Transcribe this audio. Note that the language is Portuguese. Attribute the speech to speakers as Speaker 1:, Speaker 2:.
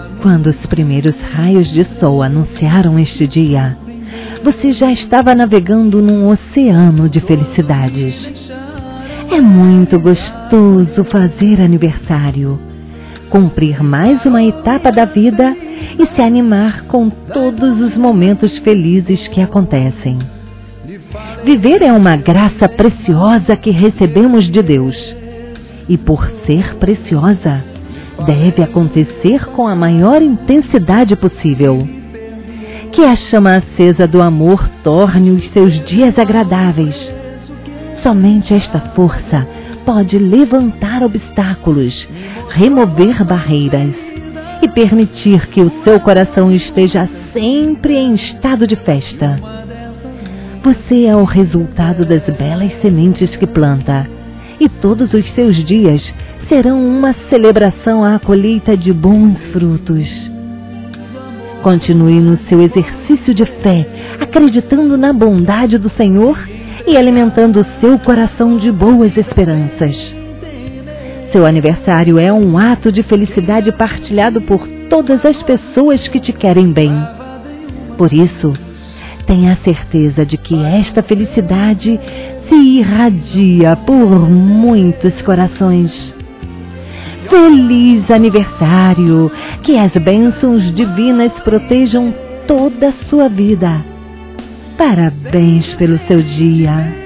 Speaker 1: Quando os primeiros raios de sol anunciaram este dia, você já estava navegando num oceano de felicidades. É muito gostoso fazer aniversário, cumprir mais uma etapa da vida e se animar com todos os momentos felizes que acontecem. Viver é uma graça preciosa que recebemos de Deus. E por ser preciosa, deve acontecer com a maior intensidade possível. Que a chama acesa do amor torne os seus dias agradáveis. Somente esta força pode levantar obstáculos, remover barreiras e permitir que o seu coração esteja sempre em estado de festa. Você é o resultado das belas sementes que planta, e todos os seus dias serão uma celebração à colheita de bons frutos. Continue no seu exercício de fé, acreditando na bondade do Senhor e alimentando o seu coração de boas esperanças. Seu aniversário é um ato de felicidade partilhado por todas as pessoas que te querem bem. Por isso, tenha a certeza de que esta felicidade se irradia por muitos corações. Feliz aniversário! Que as bênçãos divinas protejam toda a sua vida. Parabéns pelo seu dia!